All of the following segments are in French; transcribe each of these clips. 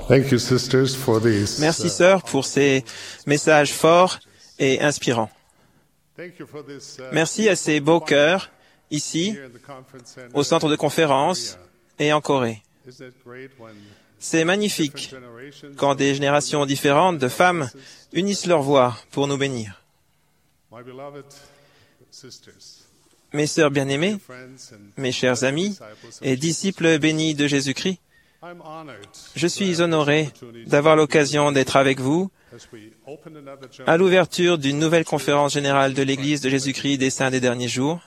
Thank you, sisters, for these. Merci, sœurs, pour ces messages forts et inspirants. Merci à ces beaux cœurs ici, au centre de conférence et en Corée. C'est magnifique quand des générations différentes de femmes unissent leurs voix pour nous bénir. Mes sœurs bien-aimées, mes chers amis et disciples bénis de Jésus-Christ, je suis honoré d'avoir l'occasion d'être avec vous à l'ouverture d'une nouvelle conférence générale de l'Église de Jésus-Christ des Saints des Derniers Jours.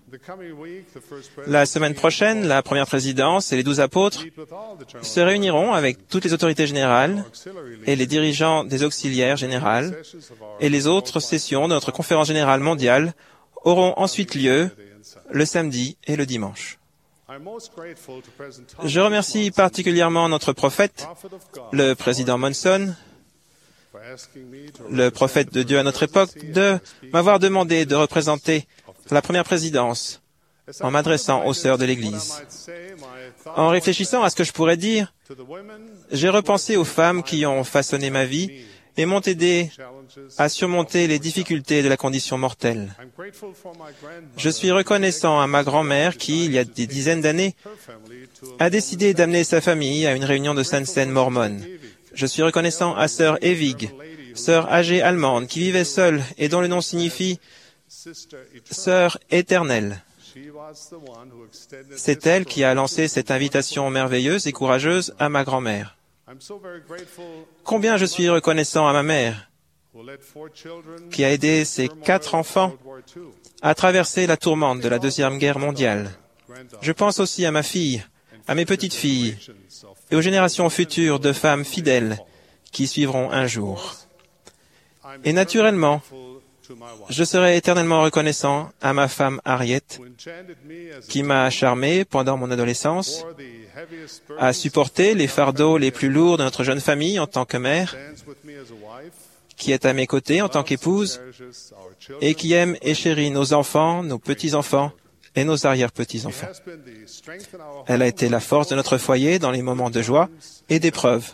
La semaine prochaine, la première présidence et les 12 apôtres se réuniront avec toutes les autorités générales et les dirigeants des auxiliaires générales, et les autres sessions de notre conférence générale mondiale auront ensuite lieu le samedi et le dimanche. Je remercie particulièrement notre prophète, le président Monson, le prophète de Dieu à notre époque, de m'avoir demandé de représenter la première présidence en m'adressant aux sœurs de l'Église. En réfléchissant à ce que je pourrais dire, j'ai repensé aux femmes qui ont façonné ma vie et m'ont aidé à surmonter les difficultés de la condition mortelle. Je suis reconnaissant à ma grand-mère qui, il y a des dizaines d'années, a décidé d'amener sa famille à une réunion de Sainte Seine mormone. Je suis reconnaissant à sœur Evig, sœur âgée allemande, qui vivait seule et dont le nom signifie « sœur éternelle ». C'est elle qui a lancé cette invitation merveilleuse et courageuse à ma grand-mère. Combien je suis reconnaissant à ma mère, qui a aidé ses 4 enfants à traverser la tourmente de la Deuxième Guerre mondiale. Je pense aussi à ma fille, à mes petites filles, et aux générations futures de femmes fidèles qui suivront un jour. Et naturellement, je serai éternellement reconnaissant à ma femme Harriet, qui m'a charmé pendant mon adolescence, a supporté les fardeaux les plus lourds de notre jeune famille en tant que mère, qui est à mes côtés en tant qu'épouse, et qui aime et chérit nos enfants, nos petits-enfants et nos arrière-petits-enfants. Elle a été la force de notre foyer dans les moments de joie et d'épreuve.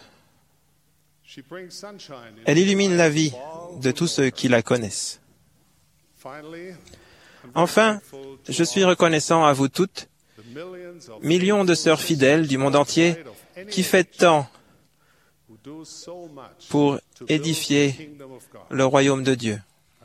Elle illumine la vie de tous ceux qui la connaissent. Enfin, je suis reconnaissant à vous toutes, millions de sœurs fidèles du monde entier, qui faites tant pour édifier le royaume de Dieu.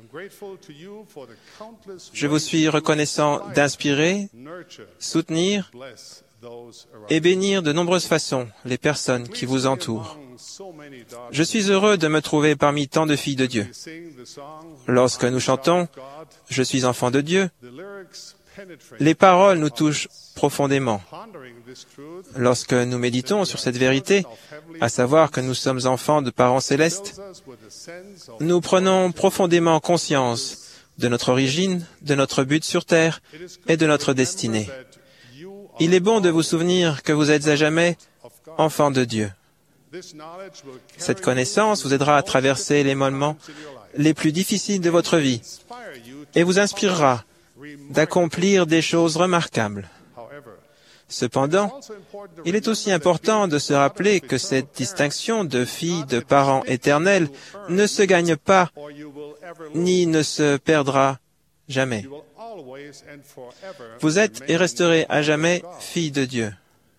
Je vous suis reconnaissant d'inspirer, soutenir et bénir de nombreuses façons les personnes qui vous entourent. Je suis heureux de me trouver parmi tant de filles de Dieu. Lorsque nous chantons « Je suis enfant de Dieu », les paroles nous touchent profondément. Lorsque nous méditons sur cette vérité, à savoir que nous sommes enfants de parents célestes, nous prenons profondément conscience de notre origine, de notre but sur terre et de notre destinée. Il est bon de vous souvenir que vous êtes à jamais enfants de Dieu. Cette connaissance vous aidera à traverser les moments les plus difficiles de votre vie et vous inspirera d'accomplir des choses remarquables. Cependant, il est aussi important de se rappeler que cette distinction de filles de parents éternels ne se gagne pas ni ne se perdra jamais. Vous êtes et resterez à jamais filles de Dieu.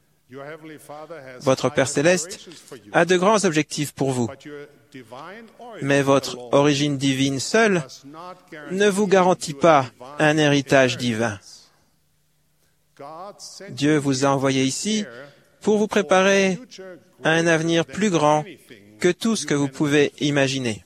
Votre Père céleste a de grands objectifs pour vous, mais votre origine divine seule ne vous garantit pas un héritage divin. Dieu vous a envoyé ici pour vous préparer à un avenir plus grand que tout ce que vous pouvez imaginer.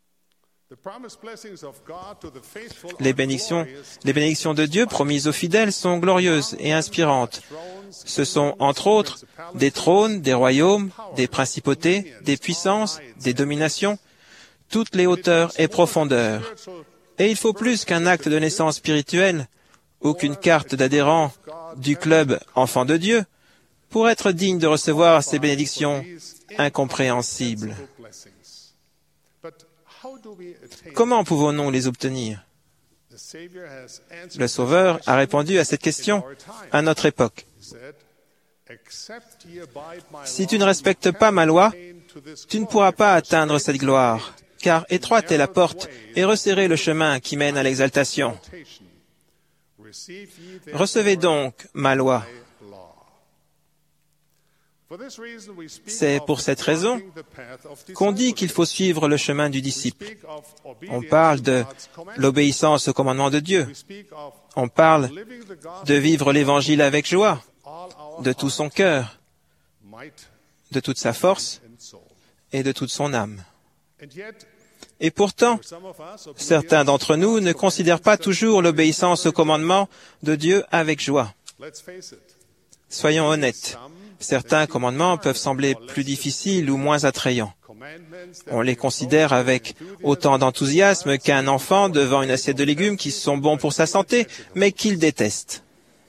Les bénédictions de Dieu promises aux fidèles sont glorieuses et inspirantes. Ce sont, entre autres, des trônes, des royaumes, des principautés, des puissances, des dominations, toutes les hauteurs et profondeurs. Et il faut plus qu'un acte de naissance spirituelle ou qu'une carte d'adhérent du club Enfants de Dieu pour être digne de recevoir ces bénédictions incompréhensibles. Comment pouvons-nous les obtenir? Le Sauveur a répondu à cette question à notre époque. Si tu ne respectes pas ma loi, tu ne pourras pas atteindre cette gloire, car étroite est la porte et resserré le chemin qui mène à l'exaltation. Recevez donc ma loi. C'est pour cette raison qu'on dit qu'il faut suivre le chemin du disciple. On parle de l'obéissance au commandement de Dieu. On parle de vivre l'Évangile avec joie, de tout son cœur, de toute sa force et de toute son âme. Et pourtant, certains d'entre nous ne considèrent pas toujours l'obéissance au commandement de Dieu avec joie. Soyons honnêtes. Certains commandements peuvent sembler plus difficiles ou moins attrayants. On les considère avec autant d'enthousiasme qu'un enfant devant une assiette de légumes qui sont bons pour sa santé, mais qu'il déteste.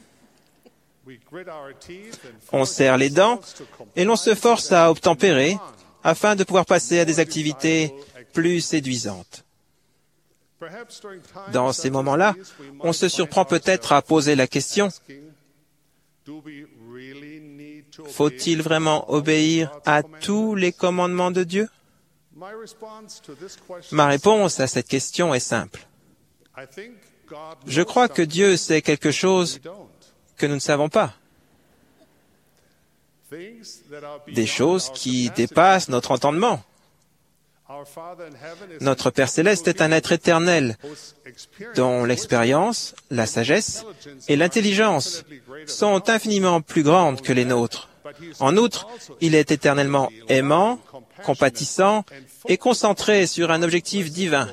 On serre les dents et l'on se force à obtempérer afin de pouvoir passer à des activités plus séduisantes. Dans ces moments-là, on se surprend peut-être à poser la question: faut-il vraiment obéir à tous les commandements de Dieu? Ma réponse à cette question est simple. Je crois que Dieu sait quelque chose que nous ne savons pas. Des choses qui dépassent notre entendement. Notre Père Céleste est un être éternel dont l'expérience, la sagesse et l'intelligence sont infiniment plus grandes que les nôtres. En outre, il est éternellement aimant, compatissant et concentré sur un objectif divin: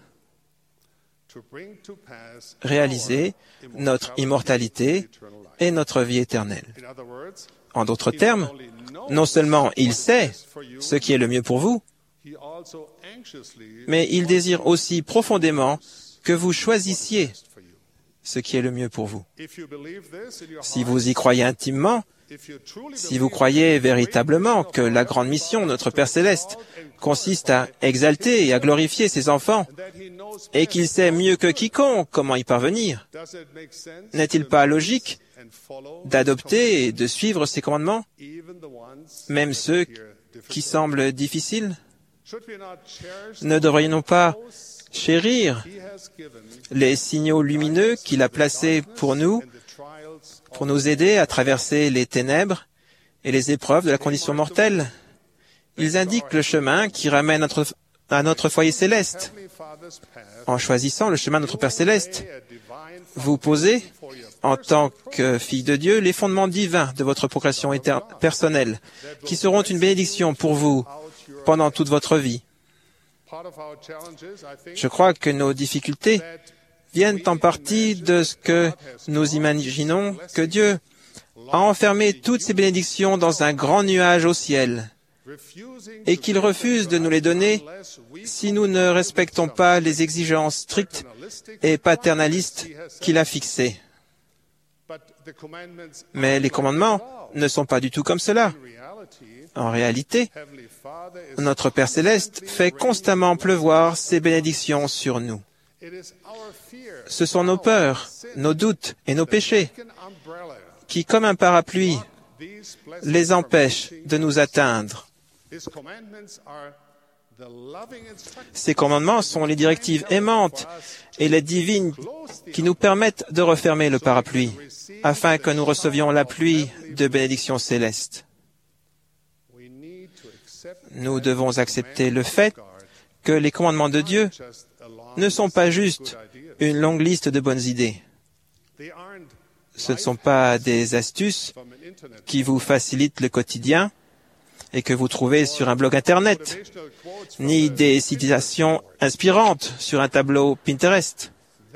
réaliser notre immortalité et notre vie éternelle. En d'autres termes, non seulement il sait ce qui est le mieux pour vous, mais il désire aussi profondément que vous choisissiez ce qui est le mieux pour vous. Si vous y croyez intimement, si vous croyez véritablement que la grande mission de notre Père Céleste consiste à exalter et à glorifier ses enfants, et qu'il sait mieux que quiconque comment y parvenir, n'est-il pas logique d'adopter et de suivre ses commandements, même ceux qui semblent difficiles? Ne devrions-nous pas chérir les signaux lumineux qu'il a placés pour nous aider à traverser les ténèbres et les épreuves de la condition mortelle? Ils indiquent le chemin qui ramène à notre foyer céleste. En choisissant le chemin de notre Père Céleste, vous posez, en tant que fille de Dieu, les fondements divins de votre procréation personnelle, qui seront une bénédiction pour vous pendant toute votre vie. Je crois que nos difficultés viennent en partie de ce que nous imaginons que Dieu a enfermé toutes ces bénédictions dans un grand nuage au ciel et qu'il refuse de nous les donner si nous ne respectons pas les exigences strictes et paternalistes qu'il a fixées. Mais les commandements ne sont pas du tout comme cela. En réalité, notre Père Céleste fait constamment pleuvoir ses bénédictions sur nous. Ce sont nos peurs, nos doutes et nos péchés qui, comme un parapluie, les empêchent de nous atteindre. Ces commandements sont les directives aimantes et les divines qui nous permettent de refermer le parapluie, afin que nous recevions la pluie de bénédictions célestes. Nous devons accepter le fait que les commandements de Dieu ne sont pas juste une longue liste de bonnes idées. Ce ne sont pas des astuces qui vous facilitent le quotidien et que vous trouvez sur un blog Internet, ni des citations inspirantes sur un tableau Pinterest.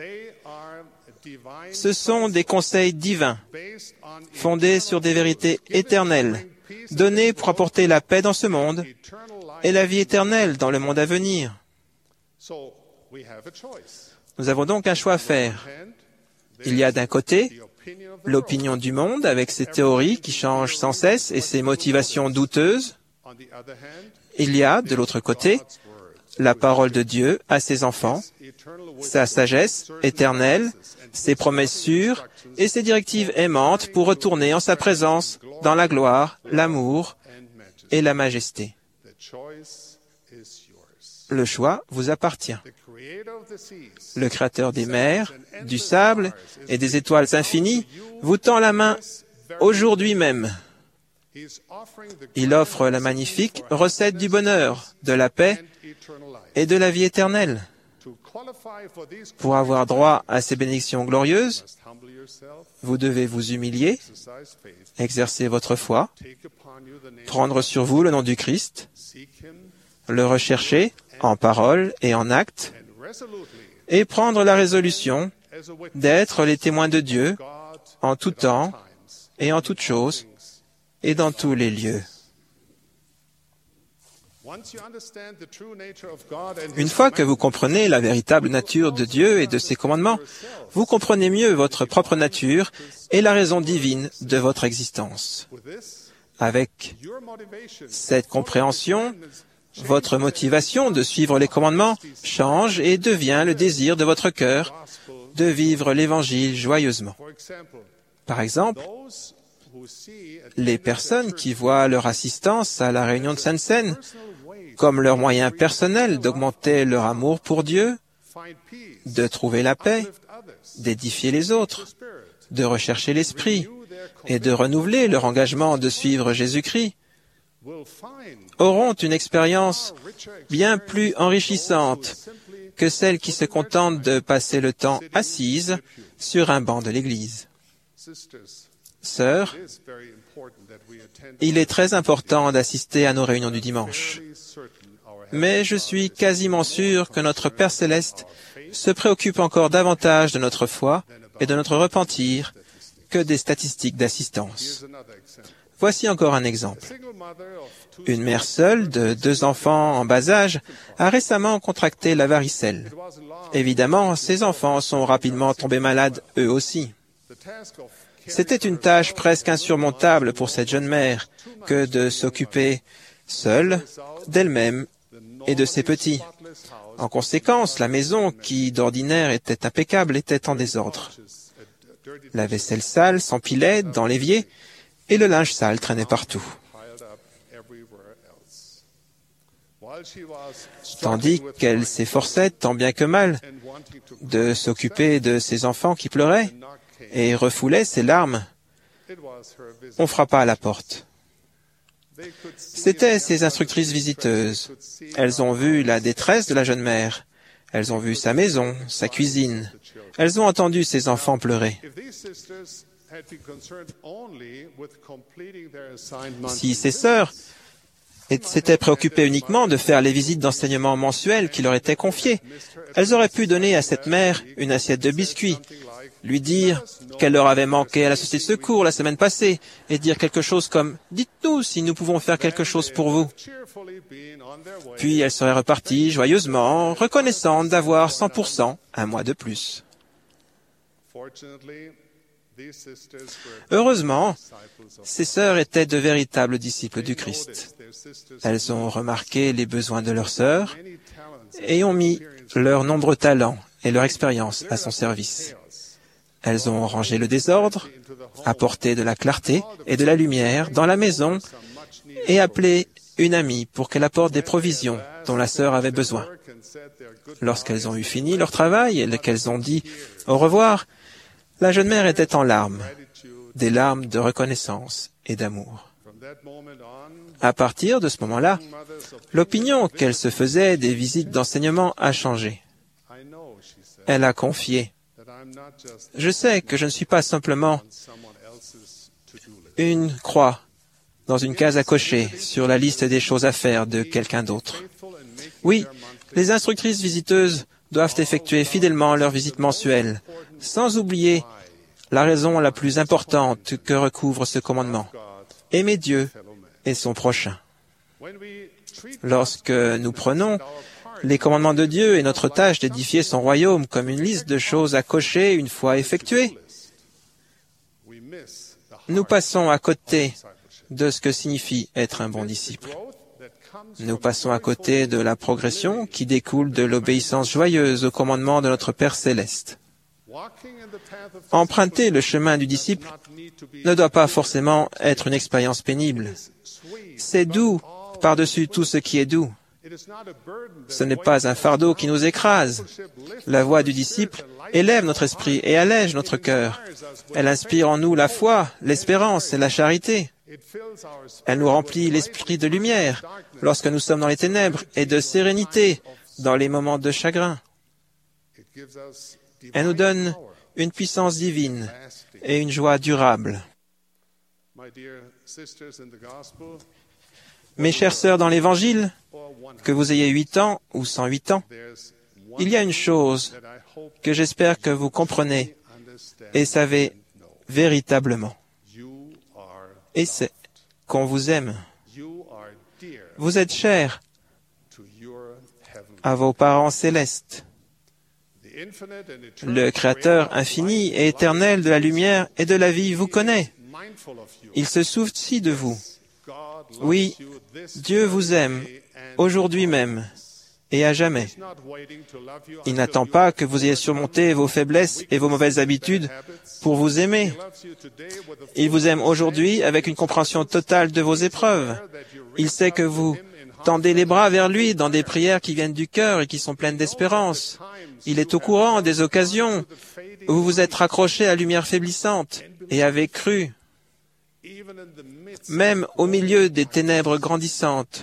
Ce sont des conseils divins, fondés sur des vérités éternelles, donnés pour apporter la paix dans ce monde et la vie éternelle dans le monde à venir. Nous avons donc un choix à faire. Il y a d'un côté l'opinion du monde avec ses théories qui changent sans cesse et ses motivations douteuses. Il y a, de l'autre côté, la parole de Dieu à ses enfants, sa sagesse éternelle, ses promesses sûres et ses directives aimantes pour retourner en sa présence dans la gloire, l'amour et la majesté. Le choix vous appartient. Le Créateur des mers, du sable et des étoiles infinies vous tend la main aujourd'hui même. Il offre la magnifique recette du bonheur, de la paix et de la vie éternelle. Pour avoir droit à ces bénédictions glorieuses, vous devez vous humilier, exercer votre foi, prendre sur vous le nom du Christ, le rechercher en parole et en acte, et prendre la résolution d'être les témoins de Dieu en tout temps et en toutes choses et dans tous les lieux. Une fois que vous comprenez la véritable nature de Dieu et de ses commandements, vous comprenez mieux votre propre nature et la raison divine de votre existence. Avec cette compréhension, votre motivation de suivre les commandements change et devient le désir de votre cœur de vivre l'Évangile joyeusement. Par exemple, les personnes qui voient leur assistance à la réunion de Sainte-Seine comme leur moyen personnel d'augmenter leur amour pour Dieu, de trouver la paix, d'édifier les autres, de rechercher l'Esprit et de renouveler leur engagement de suivre Jésus-Christ, auront une expérience bien plus enrichissante que celle qui se contente de passer le temps assise sur un banc de l'Église. Sœurs, il est très important d'assister à nos réunions du dimanche. Mais je suis quasiment sûr que notre Père Céleste se préoccupe encore davantage de notre foi et de notre repentir que des statistiques d'assistance. Voici encore un exemple. Une mère seule de 2 enfants en bas âge a récemment contracté la varicelle. Évidemment, ses enfants sont rapidement tombés malades eux aussi. C'était une tâche presque insurmontable pour cette jeune mère que de s'occuper seule d'elle-même et de ses petits. En conséquence, la maison, qui d'ordinaire était impeccable, était en désordre. La vaisselle sale s'empilait dans l'évier et le linge sale traînait partout. Tandis qu'elle s'efforçait tant bien que mal de s'occuper de ses enfants qui pleuraient et refoulait ses larmes, on frappa à la porte. C'étaient ses instructrices visiteuses. Elles ont vu la détresse de la jeune mère. Elles ont vu sa maison, sa cuisine. Elles ont entendu ses enfants pleurer. Si ces sœurs s'étaient préoccupées uniquement de faire les visites d'enseignement mensuelles qui leur étaient confiées, elles auraient pu donner à cette mère une assiette de biscuits, lui dire qu'elle leur avait manqué à la société de secours la semaine passée et dire quelque chose comme « Dites-nous si nous pouvons faire quelque chose pour vous ». Puis elle serait repartie joyeusement, reconnaissante d'avoir 100% un mois de plus. Heureusement, ces sœurs étaient de véritables disciples du Christ. Elles ont remarqué les besoins de leurs sœurs et ont mis leurs nombreux talents et leur expérience à son service. Elles ont rangé le désordre, apporté de la clarté et de la lumière dans la maison et appelé une amie pour qu'elle apporte des provisions dont la sœur avait besoin. Lorsqu'elles ont eu fini leur travail et qu'elles ont dit au revoir, la jeune mère était en larmes, des larmes de reconnaissance et d'amour. À partir de ce moment-là, l'opinion qu'elle se faisait des visites d'enseignement a changé. Elle a confié: « Je sais que je ne suis pas simplement une croix dans une case à cocher sur la liste des choses à faire de quelqu'un d'autre. Oui, les instructrices visiteuses doivent effectuer fidèlement leur visite mensuelle, sans oublier la raison la plus importante que recouvre ce commandement: aimer Dieu et son prochain. Lorsque nous prenons les commandements de Dieu et notre tâche d'édifier son royaume comme une liste de choses à cocher une fois effectuées, nous passons à côté de ce que signifie être un bon disciple. Nous passons à côté de la progression qui découle de l'obéissance joyeuse aux commandements de notre Père Céleste. Emprunter le chemin du disciple ne doit pas forcément être une expérience pénible. C'est doux par-dessus tout ce qui est doux. Ce n'est pas un fardeau qui nous écrase. La voix du disciple élève notre esprit et allège notre cœur. Elle inspire en nous la foi, l'espérance et la charité. Elle nous remplit l'esprit de lumière lorsque nous sommes dans les ténèbres et de sérénité dans les moments de chagrin. Elle nous donne une puissance divine et une joie durable. Mes chères sœurs dans l'Évangile, que vous ayez 8 ans ou 108 ans, il y a une chose que j'espère que vous comprenez et savez véritablement. Et c'est qu'on vous aime. Vous êtes chers à vos parents célestes. Le Créateur infini et éternel de la lumière et de la vie vous connaît. Il se soucie de vous. Oui, Dieu vous aime, aujourd'hui même, et à jamais. Il n'attend pas que vous ayez surmonté vos faiblesses et vos mauvaises habitudes pour vous aimer. Il vous aime aujourd'hui avec une compréhension totale de vos épreuves. Il sait que vous tendez les bras vers lui dans des prières qui viennent du cœur et qui sont pleines d'espérance. Il est au courant des occasions où vous vous êtes raccroché à la lumière faiblissante et avez cru. Même au milieu des ténèbres grandissantes,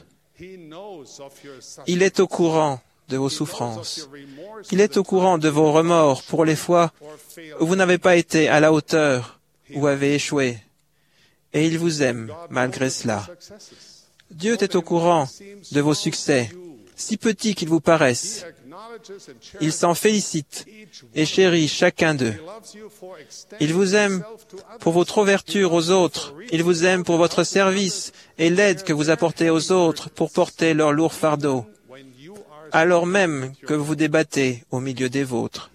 il est au courant de vos souffrances. Il est au courant de vos remords pour les fois où vous n'avez pas été à la hauteur ou avez échoué. Et il vous aime malgré cela. Dieu est au courant de vos succès, si petits qu'ils vous paraissent. Il s'en félicite et chérit chacun d'eux. Il vous aime pour votre ouverture aux autres. Il vous aime pour votre service et l'aide que vous apportez aux autres pour porter leur lourd fardeau, alors même que vous vous débattez au milieu des vôtres.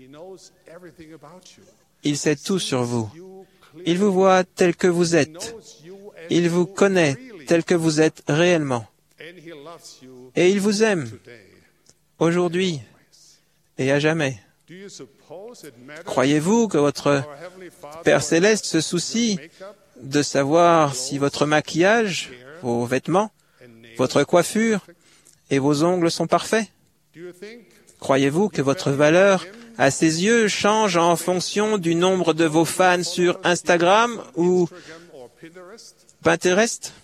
Il sait tout sur vous. Il vous voit tel que vous êtes. Il vous connaît tel que vous êtes réellement. Et il vous aime aujourd'hui et à jamais. Croyez-vous que votre Père Céleste se soucie de savoir si votre maquillage, vos vêtements, votre coiffure et vos ongles sont parfaits? Croyez-vous que votre valeur, à ses yeux, change en fonction du nombre de vos fans sur Instagram ou Pinterest?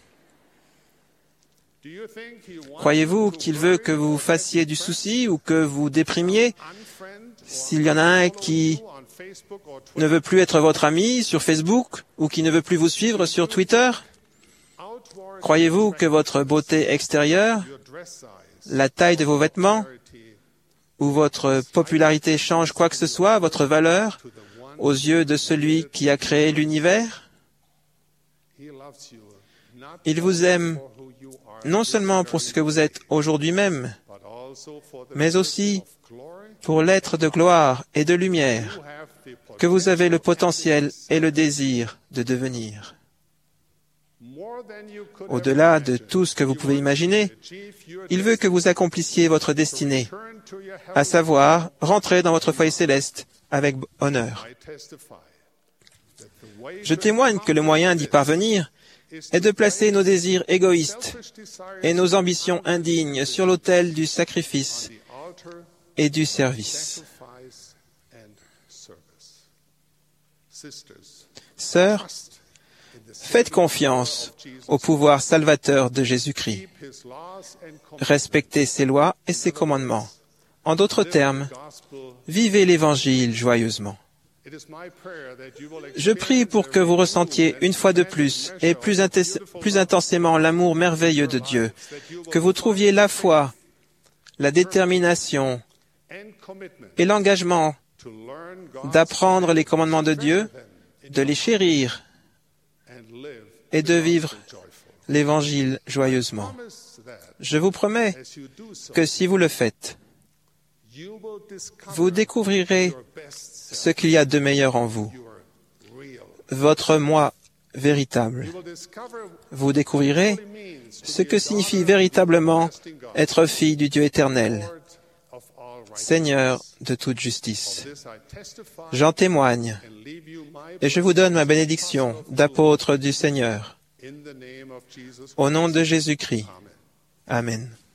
Croyez-vous qu'il veut que vous fassiez du souci ou que vous déprimiez s'il y en a un qui ne veut plus être votre ami sur Facebook ou qui ne veut plus vous suivre sur Twitter? Croyez-vous que votre beauté extérieure, la taille de vos vêtements ou votre popularité change quoi que ce soit, votre valeur, aux yeux de celui qui a créé l'univers? Il vous aime non seulement pour ce que vous êtes aujourd'hui même, mais aussi pour l'être de gloire et de lumière que vous avez le potentiel et le désir de devenir. Au-delà de tout ce que vous pouvez imaginer, il veut que vous accomplissiez votre destinée, à savoir rentrer dans votre foyer céleste avec honneur. Je témoigne que le moyen d'y parvenir est de placer nos désirs égoïstes et nos ambitions indignes sur l'autel du sacrifice et du service. Sœurs, faites confiance au pouvoir salvateur de Jésus-Christ. Respectez ses lois et ses commandements. En d'autres termes, vivez l'Évangile joyeusement. Je prie pour que vous ressentiez une fois de plus et plus intensément l'amour merveilleux de Dieu, que vous trouviez la foi, la détermination et l'engagement d'apprendre les commandements de Dieu, de les chérir et de vivre l'Évangile joyeusement. Je vous promets que si vous le faites, vous découvrirez ce qu'il y a de meilleur en vous, votre moi véritable. Vous découvrirez ce que signifie véritablement être fille du Dieu éternel, Seigneur de toute justice. J'en témoigne et je vous donne ma bénédiction d'apôtre du Seigneur. Au nom de Jésus-Christ. Amen.